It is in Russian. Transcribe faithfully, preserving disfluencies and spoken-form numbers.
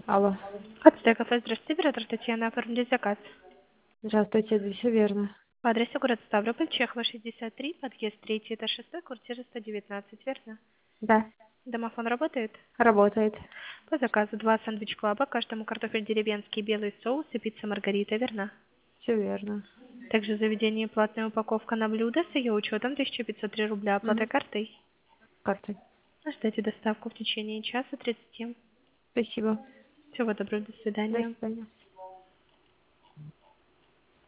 Алло. Ацтек кафе, здравствуйте, оператор Татьяна, оформили заказ. Здравствуйте, это все верно. По адресу город Ставрополь, Чехова, шестьдесят три, подъезд третий, этаж шестой, квартира сто девятнадцать, верно? Да, Домофон работает? работает. По заказу два сэндвич-клаба, каждому картофель деревенский, белый соус и пицца Маргарита, верно? Все верно. Также в заведении платная упаковка на блюдо с ее учетом тысяча пятьсот три рубля оплатой Угу. картой. Картой. Ждите доставку в течение часа тридцати. Спасибо. Всего доброго, до До свидания. свидания.